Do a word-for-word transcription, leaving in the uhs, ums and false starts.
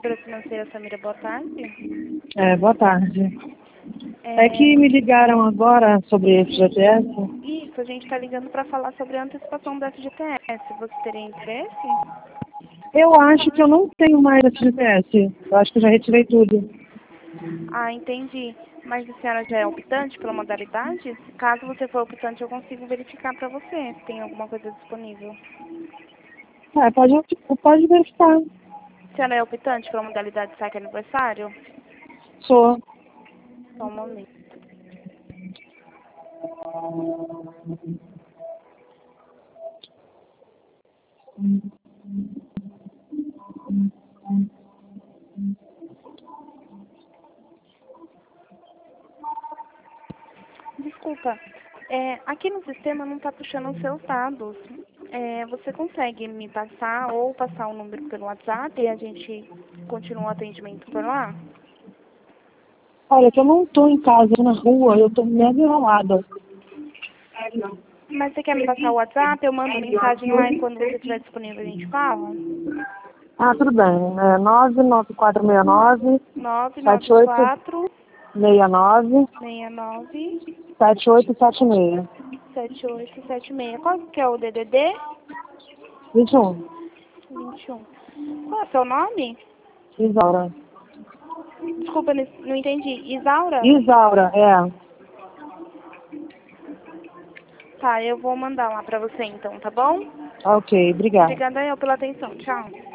Para Financeira Samira, boa tarde. É, boa tarde. É, É que me ligaram agora sobre esse G T S. Isso, a gente está ligando para falar sobre a antecipação do F G T S. Você teria interesse? Eu acho que eu não tenho mais esse G T S. Eu acho que eu já retirei tudo. Ah, entendi. Mas a senhora já é optante pela modalidade? Caso você for optante, eu consigo verificar para você se tem alguma coisa disponível. É, pode, pode verificar. A senhora é optante pela modalidade saque aniversário? Sou. Só um momento. Desculpa, é, aqui no sistema não está puxando os seus dados. É, você consegue me passar ou passar o número pelo WhatsApp e a gente continua o atendimento por lá? Olha, que eu não tô em casa, na rua, eu tô mega enrolada. Mas você quer me passar o WhatsApp? Eu mando mensagem lá e quando você estiver disponível a gente fala? Ah, tudo bem. É nove nove quatro seis nove, nove nove sete oito quatro seis nove, seis nove sete oito sete seis. sete oito sete seis. Qual que é o D D D? vinte e um. vinte e um. Qual é o seu nome? Isaura. Desculpa, não não entendi. Isaura? Isaura, é. Tá, eu vou mandar lá pra você então, tá bom? Ok, obrigada. Obrigada eu pela atenção. Tchau.